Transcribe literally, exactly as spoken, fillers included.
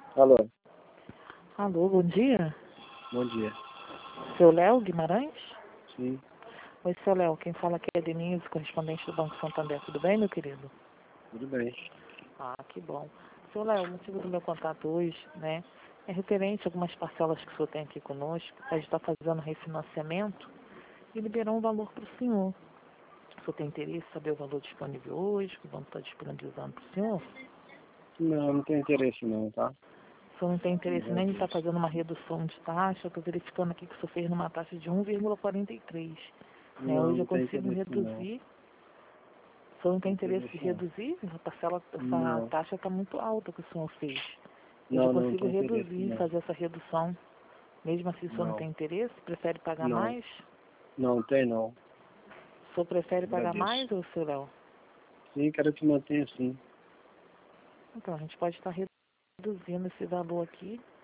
Alô, Alô, bom dia. bom dia. Seu Léo Guimarães? Sim, Oi, seu Léo. Quem fala aqui é Denise, correspondente do Banco Santander. Tudo bem, meu querido? tudo bem. Ah, que bom. Seu Léo, o motivo do meu contato hoje, né, é referente a algumas parcelas que o senhor tem aqui conosco. A gente está fazendo refinanciamento e liberou um valor para o senhor. O senhor tem interesse em saber o valor disponível hoje, que o banco está disponibilizando para o senhor? Não, não tenho interesse não, tá? O senhor não tem interesse nem em estar Agradeço. fazendo uma redução de taxa. Eu estou verificando aqui que o senhor fez numa taxa de um vírgula quarenta e três. Né? Não, Hoje eu não tenho consigo interesse não. reduzir. O senhor não tem Não tenho interesse em interesse não. reduzir? A parcela, essa Não, taxa está muito alta que o senhor fez. Hoje eu não, não consigo tenho interesse reduzir, não. fazer essa redução. Mesmo assim, o senhor não Não, tem interesse? Prefere pagar não, mais? não tem não. O senhor prefere pagar Agradeço. mais ou, seu Léo? Sim, quero que mantenha assim. Então, a gente pode estar reduzindo esse valor aqui